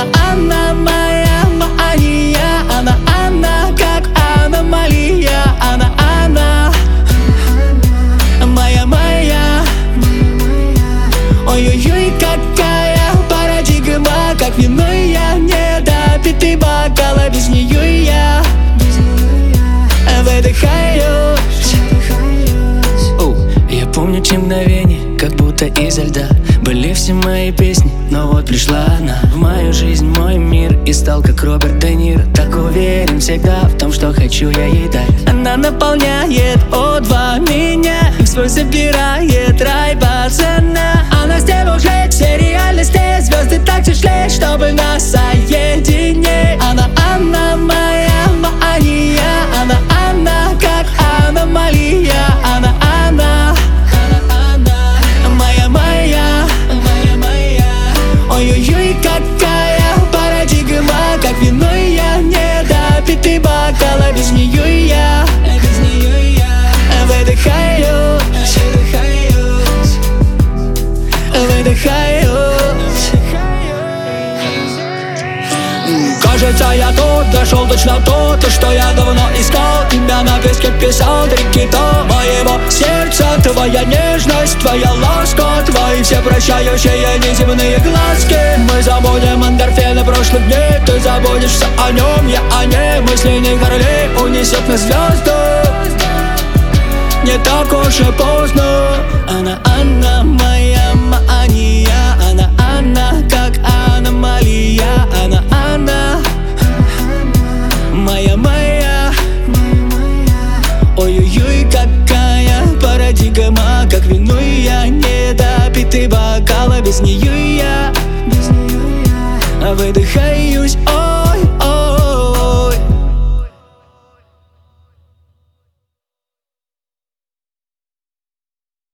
Анна моя мания, она как аномалия. Она моя. Ой-ой-ой, какая парадигма, как виной я недопитый бокал, а без нее я выдыхаюсь. Я помню те мгновения, как будто изо льда были все мои песни, но вот пришла она в мою жизнь, мой мир, и стал как Роберт Де Ниро, так уверен всегда в том, что хочу я ей дать. Она наполняет О2 меня, и в свой собирает рай пацана. Она стебужет все реальности, звезды так тяжелее, чтобы нас соединить. Она моя мания, она как аномалия. Она моя. Ой-ой-ой, какая парадигма, как виной я недопитый бокал, а без нее я выдыхаюсь. Кажется, я тут нашел точно то, что я давно искал. Тебя на песке писал три кита моего сердца. Твоя нежность, твоя ласка, твои все прощающие неземные глазки. Мы забудем эндорфины прошлых дней, ты забудешься о нем, я о ней. Мысли не королей унесет на звезды, не так уж и поздно. Она моя мания, она как аномалия. Она моя. Ой-ой-ой, какая парадигма, как виной я недопитый бокал, а без нее я выдыхаю.